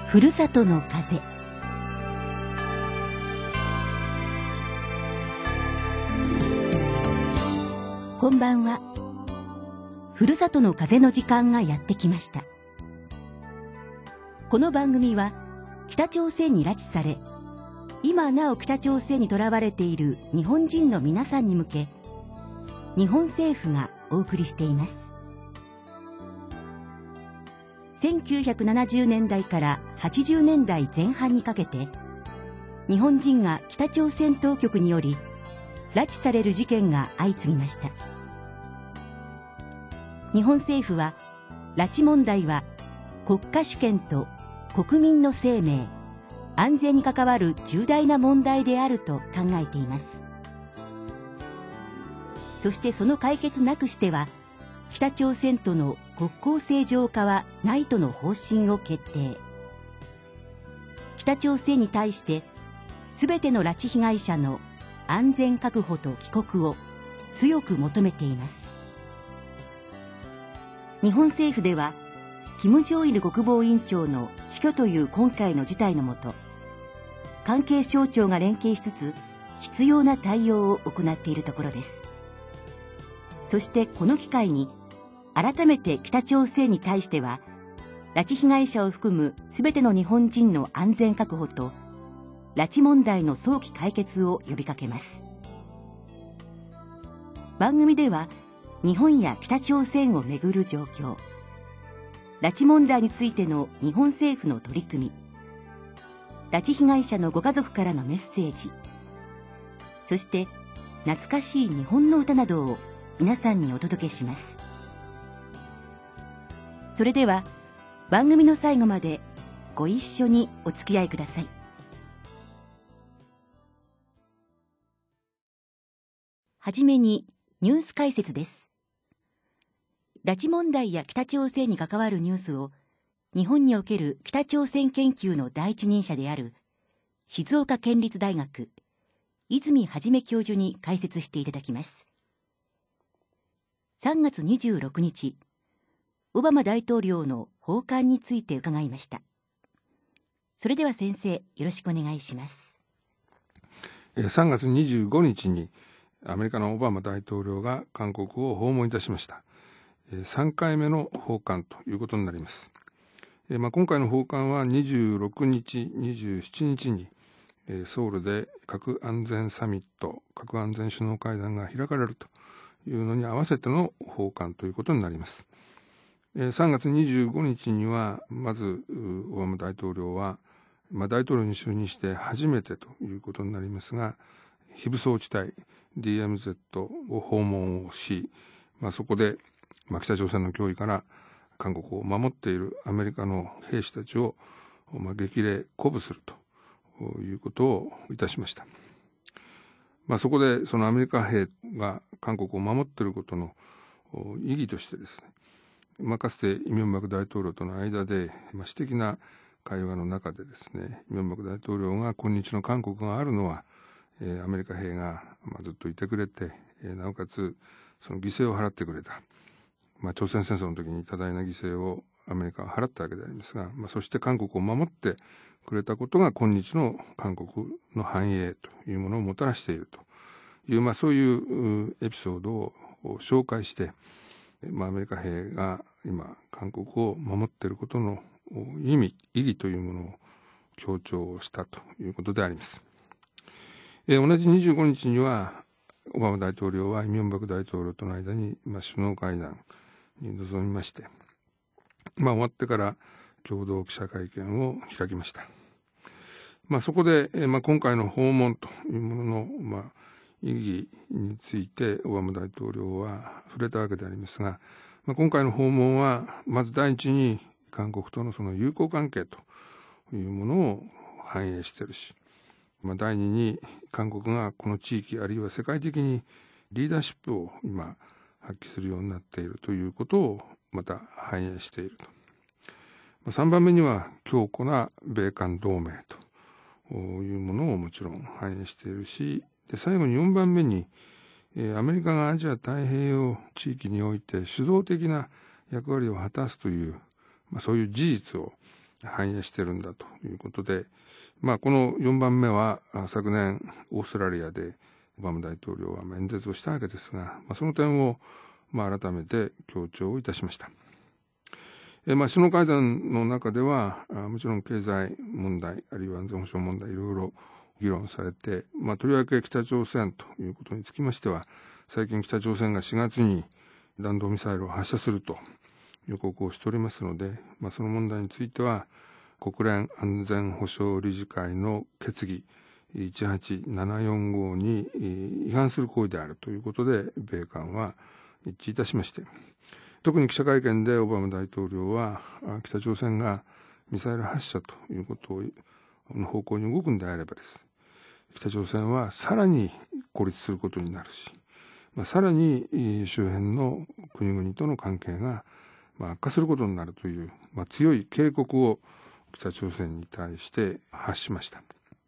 ふるさとの風。こんばんは。ふるさとの風の時間がやってきました。この番組は北朝鮮に拉致され、今なお北朝鮮に囚われている日本人の皆さんに向け、日本政府がお送りしています。1970年代から80年代前半にかけて、日本人が北朝鮮当局により拉致される事件が相次ぎました。日本政府は、拉致問題は国家主権と国民の生命、安全に関わる重大な問題であると考えています。そしてその解決なくしては、北朝鮮との国交正常化はないとの方針を決定。北朝鮮に対して、すべての拉致被害者の安全確保と帰国を強く求めています。日本政府では、金正日国防委員長の死去という今回の事態のもと、関係省庁が連携しつつ、必要な対応を行っているところです。そしてこの機会に、改めて北朝鮮に対しては、拉致被害者を含むすべての日本人の安全確保と、拉致問題の早期解決を呼びかけます。番組では、日本や北朝鮮をめぐる状況、拉致問題についての日本政府の取り組み、拉致被害者のご家族からのメッセージ、そして懐かしい日本の歌などを皆さんにお届けします。それでは番組の最後までご一緒にお付き合いください。はじめにニュース解説です。拉致問題や北朝鮮に関わるニュースを日本における北朝鮮研究の第一人者である静岡県立大学泉元教授に解説していただきます。3月26日、オバマ大統領の訪韓について伺いました。それでは先生、よろしくお願いします。 3月25日にアメリカのオバマ大統領が韓国を訪問いたしました。3回目の訪韓ということになります。今回の訪韓は26日、27日にソウルで核安全サミット、核安全首脳会談が開かれるというのに合わせての訪韓ということになります。3月25日には、まずオバマ大統領は、大統領に就任して初めてということになりますが、非武装地帯 DMZ を訪問をし、そこで、北朝鮮の脅威から韓国を守っているアメリカの兵士たちを、激励鼓舞するということをいたしました。そこでそのアメリカ兵が韓国を守っていることの意義としてですね、かつてイ・ミョンバク大統領との間で私的な会話の中でですね、イ・ミョンバク大統領が今日の韓国があるのは、アメリカ兵がずっといてくれて、なおかつその犠牲を払ってくれた、朝鮮戦争の時に多大な犠牲をアメリカは払ったわけでありますが、そして韓国を守ってくれたことが今日の韓国の繁栄というものをもたらしているという、そういうエピソードを紹介して、アメリカ兵が今韓国を守っていることの意義というものを強調したということであります。同じ25日にはオバマ大統領はイ・ミョンバク大統領との間に首脳会談に臨みまして、終わってから共同記者会見を開きました。そこで、今回の訪問というものの、意義についてオバマ大統領は触れたわけでありますが、今回の訪問はまず第一に韓国とのその友好関係というものを反映しているし、第二に韓国がこの地域あるいは世界的にリーダーシップを今発揮するようになっているということをまた反映していると。3番目には強固な米韓同盟というものをもちろん反映しているし、で最後に4番目にアメリカがアジア太平洋地域において主導的な役割を果たすという、そういう事実を反映しているんだということで、この4番目は昨年オーストラリアでオバマ大統領は演説をしたわけですが、その点を改めて強調いたしました。首脳会談の中ではもちろん経済問題あるいは安全保障問題いろいろ議論されて、とりわけ北朝鮮ということにつきましては、最近北朝鮮が4月に弾道ミサイルを発射すると予告をしておりますので、その問題については国連安全保障理事会の決議18745に違反する行為であるということで米韓は一致いたしまして、特に記者会見でオバマ大統領は北朝鮮がミサイル発射ということの方向に動くんであればです、北朝鮮はさらに孤立することになるし、さらに周辺の国々との関係が悪化することになるという、強い警告を北朝鮮に対して発しました。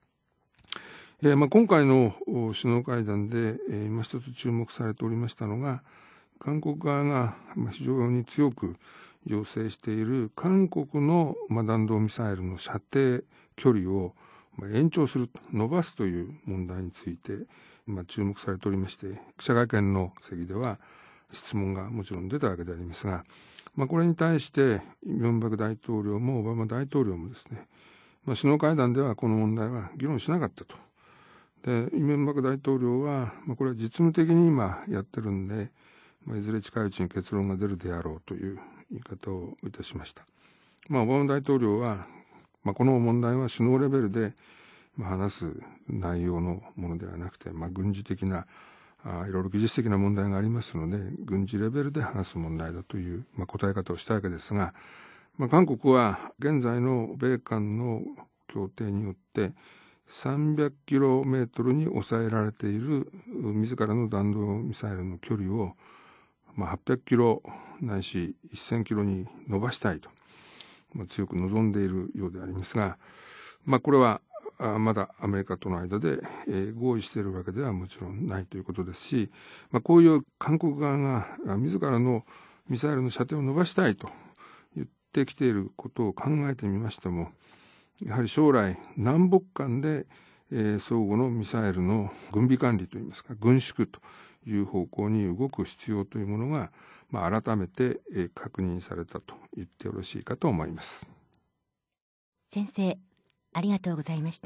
今回の首脳会談で今一つ注目されておりましたのが、韓国側が非常に強く要請している韓国の弾道ミサイルの射程距離を延長する、伸ばすという問題について注目されておりまして、記者会見の席では質問がもちろん出たわけでありますが、これに対してイ・ミョンバク大統領もオバマ大統領もですね、首脳会談ではこの問題は議論しなかったと。で、イ・ミョンバク大統領は、これは実務的に今やってるんで、いずれ近いうちに結論が出るであろうという言い方をいたしました。オバマ大統領は、この問題は首脳レベルで話す内容のものではなくて、軍事的ないろいろ技術的な問題がありますので、軍事レベルで話す問題だという、答え方をしたわけですが、韓国は現在の米韓の協定によって300キロメートルに抑えられている自らの弾道ミサイルの距離を800キロないし1000キロに伸ばしたいと、強く望んでいるようでありますが、これはまだアメリカとの間で合意しているわけではもちろんないということですし、こういう韓国側が自らのミサイルの射程を伸ばしたいと言ってきていることを考えてみましても、やはり将来南北間で相互のミサイルの軍備管理といいますか軍縮という方向に動く必要というものが改めて確認されたと言ってよろしいかと思います。 先生、ありがとうございました。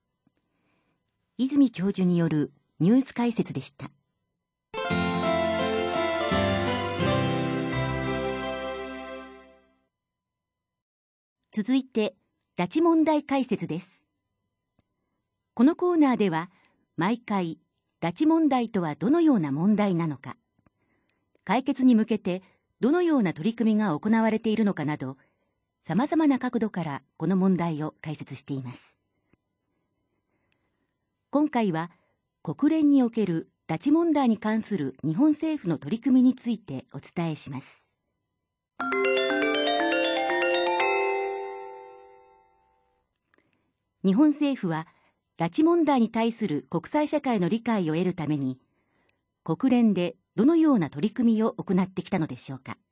泉教授によるニュース解説でした。続いて拉致問題解説です。このコーナーでは毎回拉致問題とはどのような問題なのか、解決に向けてどのような取り組みが行われているのかなど、さまざまな角度からこの問題を解説しています。今回は国連における拉致問題に関する日本政府の取り組みについてお伝えします。日本政府は拉致問題に対する国際社会の理解を得るために、国連でどのような取り組みを行ってきたのでしょうか。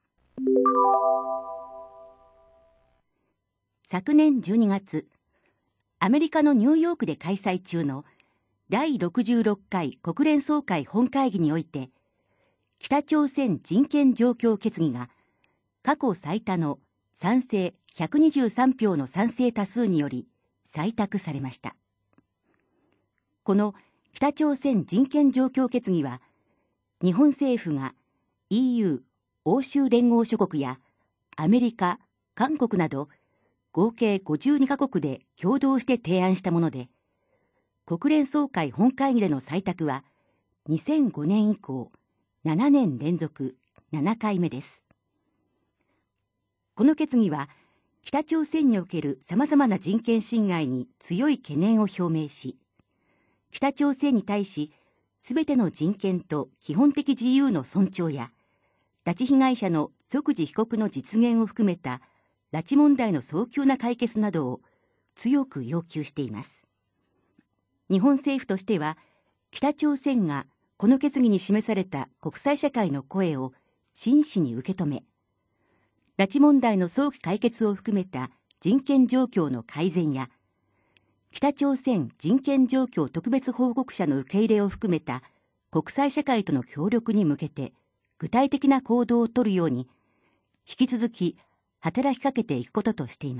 昨年12月、アメリカのニューヨークで開催中の第66回国連総会本会議において、北朝鮮人権状況決議が過去最多の賛成123票の賛成多数により採択されました。この北朝鮮人権状況決議は、日本政府が EU、欧州連合諸国やアメリカ、韓国など合計52カ国で共同して提案したもので、国連総会本会議での採択は2005年以降7年連続7回目です。この決議は北朝鮮における様々な人権侵害に強い懸念を表明し、北朝鮮に対しすべての人権と基本的自由の尊重や、拉致被害者の即時帰国の実現を含めた拉致問題の早急な解決などを強く要求しています。日本政府としては、北朝鮮がこの決議に示された国際社会の声を真摯に受け止め、拉致問題の早期解決を含めた人権状況の改善や、北朝鮮人権状況特別報告者の受け入れを含めた国際社会との協力に向けて具体的な行動を取るように、引き続き働きかけていくこととしています。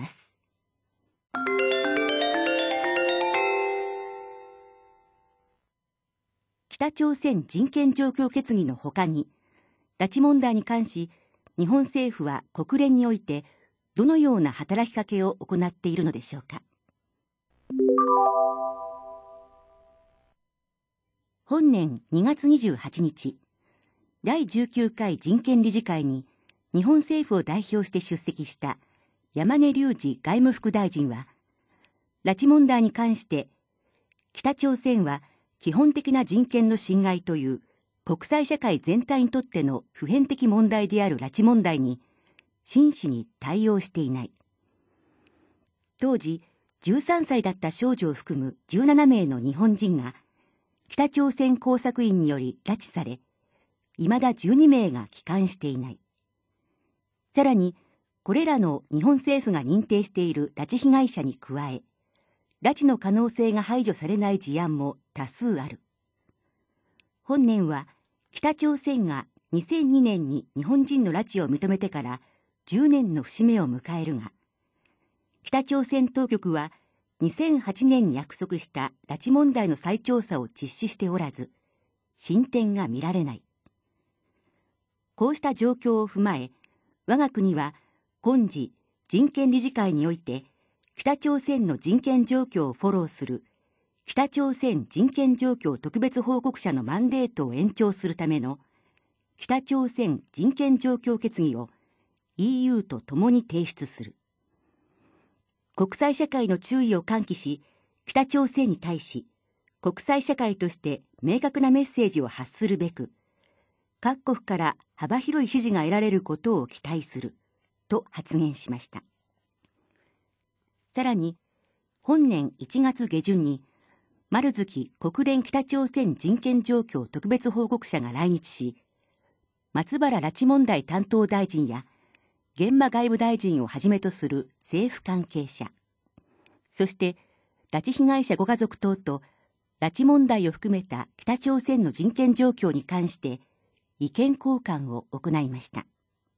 北朝鮮人権状況決議のほかに、拉致問題に関し、日本政府は国連においてどのような働きかけを行っているのでしょうか。本年2月28日、第19回人権理事会に日本政府を代表して出席した山根隆二外務副大臣は、拉致問題に関して北朝鮮は基本的な人権の侵害という国際社会全体にとっての普遍的問題である拉致問題に真摯に対応していない。当時13歳だった少女を含む17名の日本人が北朝鮮工作員により拉致され、未だ12名が帰還していない。さらに、これらの日本政府が認定している拉致被害者に加え、拉致の可能性が排除されない事案も多数ある。本年は、北朝鮮が2002年に日本人の拉致を認めてから10年の節目を迎えるが、北朝鮮当局は2008年に約束した拉致問題の再調査を実施しておらず、進展が見られない。こうした状況を踏まえ、我が国は今次人権理事会において、北朝鮮の人権状況をフォローする北朝鮮人権状況特別報告者のマンデートを延長するための北朝鮮人権状況決議を EU と共に提出する。国際社会の注意を喚起し、北朝鮮に対し国際社会として明確なメッセージを発するべく、各国から幅広い支持が得られることを期待すると発言しました。さらに、本年1月下旬に丸月国連北朝鮮人権状況特別報告者が来日し、松原拉致問題担当大臣や現場外務大臣をはじめとする政府関係者、そして拉致被害者ご家族等と拉致問題を含めた北朝鮮の人権状況に関して意見交換を行いました。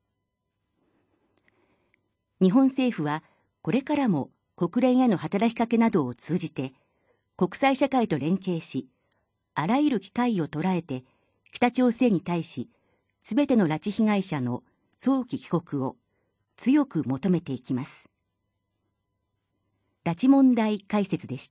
日本政府はこれからも国連への働きかけなどを通じて国際社会と連携し、あらゆる機会を捉えて北朝鮮に対しすべての拉致被害者の早期帰国を強く求めていきます。拉致問題解説でした。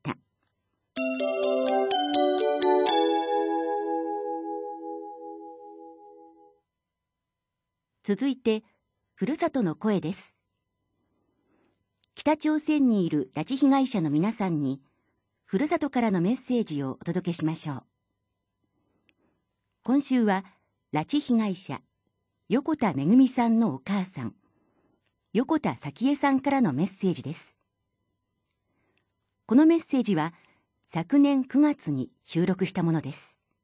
続いて、ふるさとの声です。北朝鮮にいる拉致被害者の皆さんに、ふるさとからのメッセージをお届けしましょう。今週は、拉致被害者、横田めぐみさんのお母さん、横田早紀江さんからのメッセージです。このメッセージは、昨年9月に収録したものです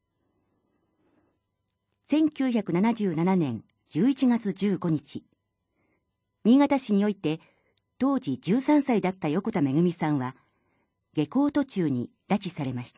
。1977年11月15日、新潟市において、当時13歳だった横田めぐみさんは、下校途中に拉致されました。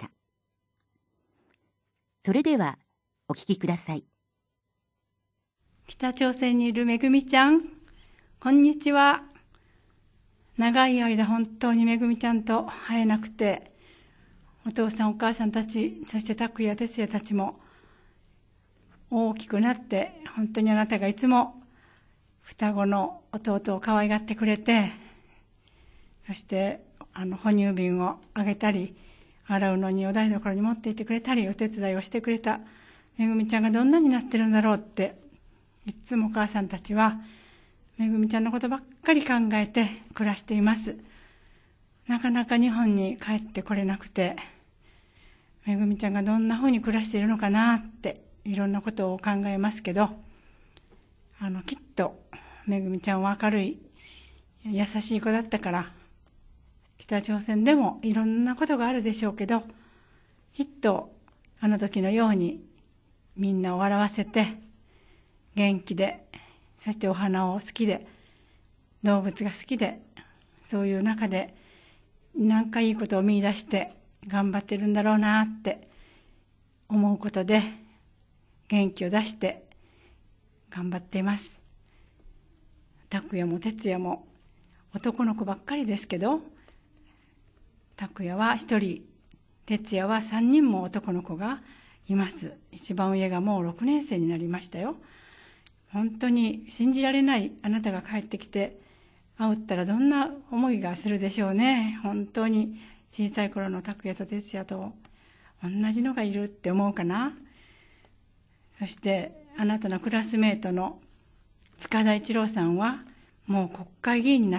それでは、お聞きください。 北朝鮮にいるめぐみちゃん、こんにちは。長い間本当にめぐみちゃんと会えなくて、お父さんお母さんたち、そして拓也哲也たちも大きくなって、本当にあなたがいつも双子の弟を可愛がってくれて、そして哺乳瓶をあげたり、洗うのにお台所に持っていってくれたり、お手伝いをしてくれためぐみちゃんがどんなになってるんだろうって、いつもお母さんたちはめぐみちゃんのことばっかり考えて暮らしています。なかなか日本に帰ってこれなくて、めぐみちゃんがどんなふうに暮らしているのかなっていろんなことを考えますけど、きっとめぐみちゃんは明るい優しい子だったから、北朝鮮でもいろんなことがあるでしょうけど、きっとあの時のようにみんなを笑わせて、元気で、そしてお花を好きで、動物が好きで、 そういう中で何かいいことを見出して頑張ってるんだろうなって思うことで元気を出して頑張っています。拓也も哲也も男の子ばっかりですけど、拓也は1人、哲也は3人も男の子がいます。一番上がもう6年生になりましたよ。本当に信じられない。あなたが帰ってきて会ったらどんな思いがするでしょうね。本当に小さい頃の拓也と哲也と同じのがいるって思うかな。そしてあなたのクラスメートの塚田一郎さんはもう国会議員になって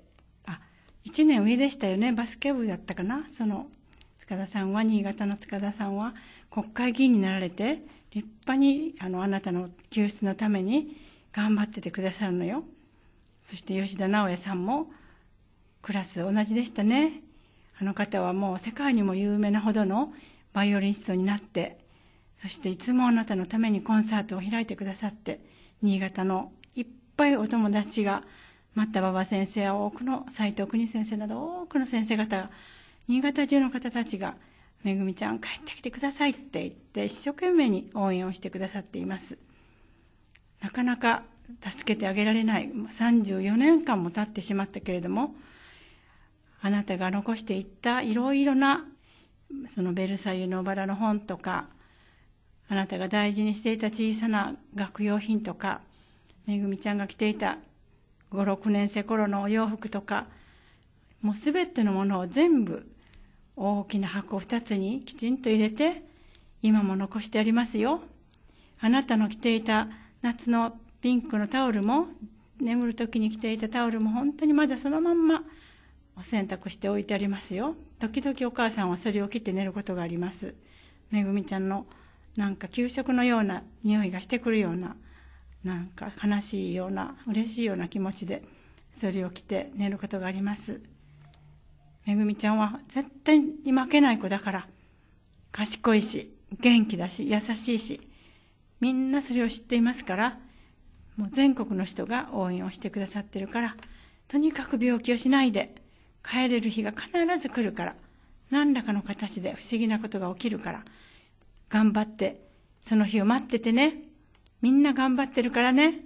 、1年上でしたよね。バスケ部だったかな。その塚田さんは、新潟の塚田さんは国会議員になられて立派にあなたの救出のために頑張っててくださるのよ。そして吉田直也さんもクラス同じでしたね。あの方はもう世界にも有名なほどのバイオリニストになって、そしていつもあなたのためにコンサートを開いてくださって、新潟のいっぱいお友達が、また馬場先生や多くの斉藤邦先生など多くの先生方が、新潟中の方たちが、めぐみちゃん帰ってきてくださいって言って一生懸命に応援をしてくださっています。なかなか助けてあげられない。34年間も経ってしまったけれども、あなたが残していったいろいろなそのベルサイユのバラの本とか、あなたが大事にしていた小さな学用品とか、めぐみちゃんが着ていた5、6年生頃のお洋服とか、もうすべてのものを全部大きな箱2つにきちんと入れて、今も残してありますよ。あなたの着ていた夏のピンクのタオルも、眠る時に着ていたタオルも本当にまだそのまんまお洗濯して置いてありますよ。時々お母さんはそれを着て寝ることがあります。めぐみちゃんのなんか給食のような匂いがしてくるような、なんか悲しいような嬉しいような気持ちでそれを着て寝ることがあります。めぐみちゃんは絶対に負けない子だから、賢いし元気だし優しいし、みんなそれを知っていますから、もう全国の人が応援をしてくださってるから、とにかく病気をしないで帰れる日が必ず来るから、何らかの形で不思議なことが起きるから、頑張ってその日を待っててね。みんな頑張ってるからね。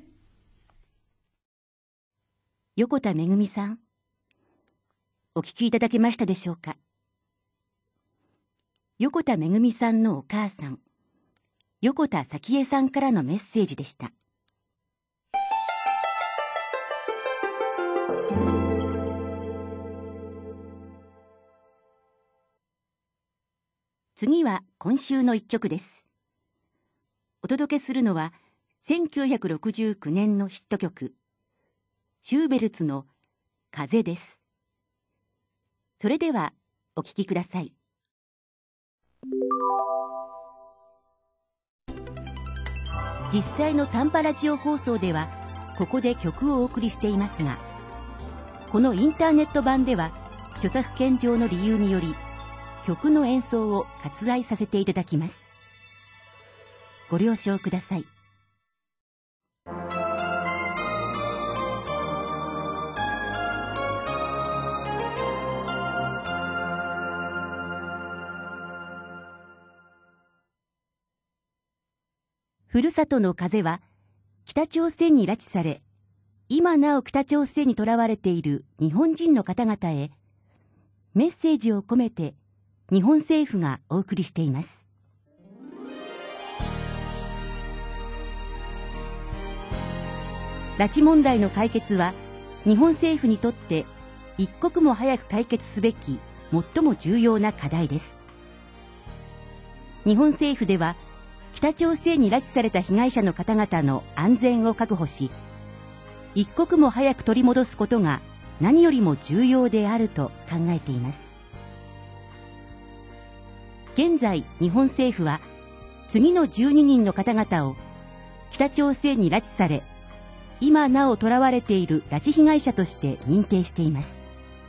横田めぐみさん、お聞きいただけましたでしょうか。横田めぐみさんのお母さん、横田早紀江さんからのメッセージでした。次は今週の一曲です。お届けするのは1969年のヒット曲、シューベルツの風です。それではお聴きください。実際の短波ラジオ放送ではここで曲をお送りしていますが、このインターネット版では著作権上の理由により曲の演奏を割愛させていただきます。ご了承ください。ふるさとの風は北朝鮮に拉致され、今なお北朝鮮に囚われている日本人の方々へメッセージを込めて日本政府がお送りしています。拉致問題の解決は日本政府にとって一刻も早く解決すべき最も重要な課題です。日本政府では北朝鮮に拉致された被害者の方々の安全を確保し、一刻も早く取り戻すことが何よりも重要であると考えています。現在日本政府は次の12人の方々を北朝鮮に拉致され、今なお囚われている拉致被害者として認定しています。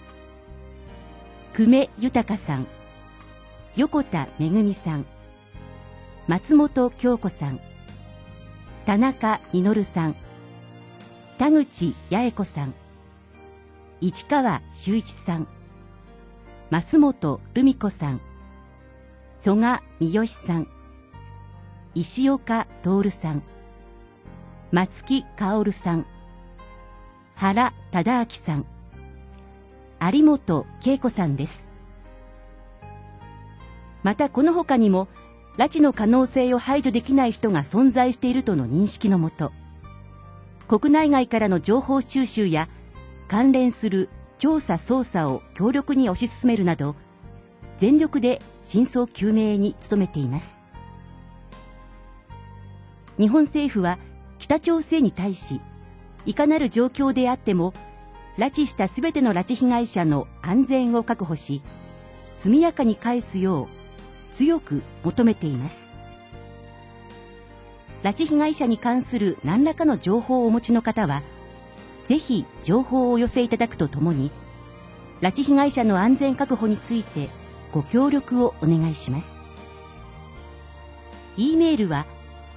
久米豊さん、横田めぐみさん、松本京子さん、田中実さん、田口八重子さん、 市川修一さん、増本留美子さん、曽我三好さん、石岡徹さん、松木薫さん、原忠明さん、有本恵子さんです。またこの他にも拉致の可能性を排除できない人が存在しているとの認識のもと、国内外からの情報収集や関連する調査捜査を強力に推し進めるなど、全力で真相究明に努めています。日本政府は北朝鮮に対し、いかなる状況であっても拉致したすべての拉致被害者の安全を確保し、速やかに返すよう強く求めています。拉致被害者に関する何らかの情報をお持ちの方は、ぜひ情報をお寄せいただくとともに、拉致被害者の安全確保についてご協力をお願いします。e メールは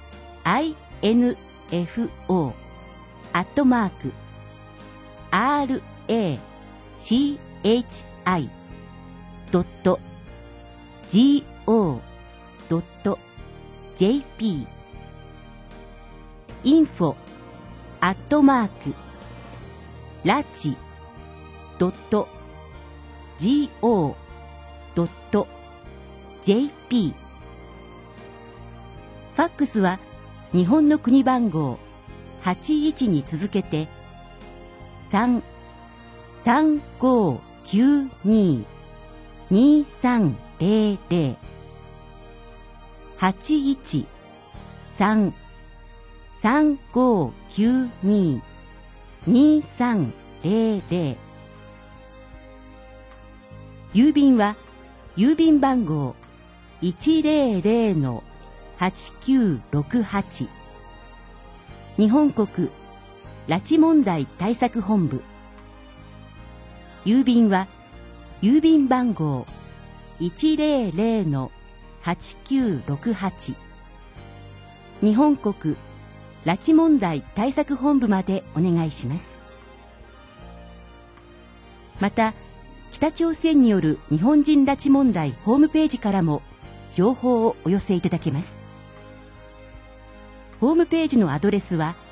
info@rachi.go.jp info@rachi.go.jp ファックスは日本の国番号81に続けて 3-3592-2300 81-3592-2300 郵便は郵便番号 100-8968 日本国拉致問題対策本部。郵便は郵便番号 100-8968 日本国拉致問題対策本部までお願いします。また、北朝鮮による日本人拉致問題ホームページからも情報をお寄せいただけます。ホームページのアドレスは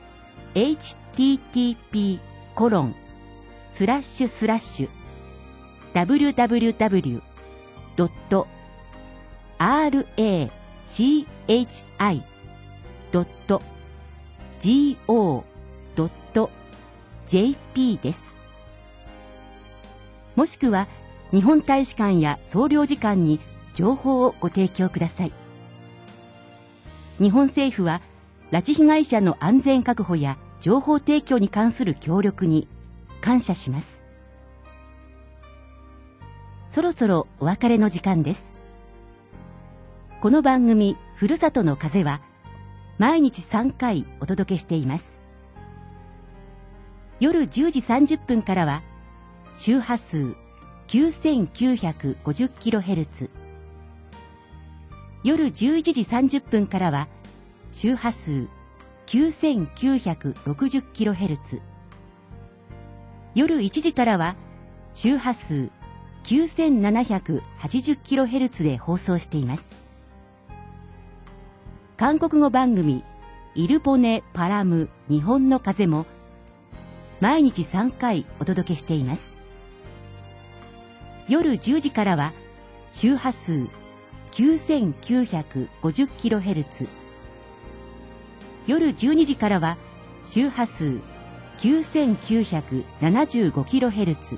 http://www.rachi.go.jp です。もしくは日本大使館や総領事館に情報をご提供ください。日本政府は拉致被害者の安全確保や情報提供に関する協力に感謝します。そろそろお別れの時間です。この番組ふるさとの風は毎日3回お届けしています。夜10時30分からは周波数 9950kHz、夜11時30分からは周波数 9960kHz、夜1時からは周波数 9780kHz で放送しています。韓国語番組イルポネパラム日本の風も毎日3回お届けしています。夜10時からは周波数 9950kHz、夜12時からは周波数 9975kHz、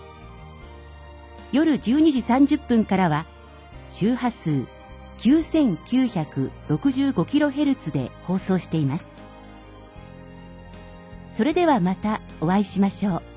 夜12時30分からは周波数 9965kHz で放送しています。それではまたお会いしましょう。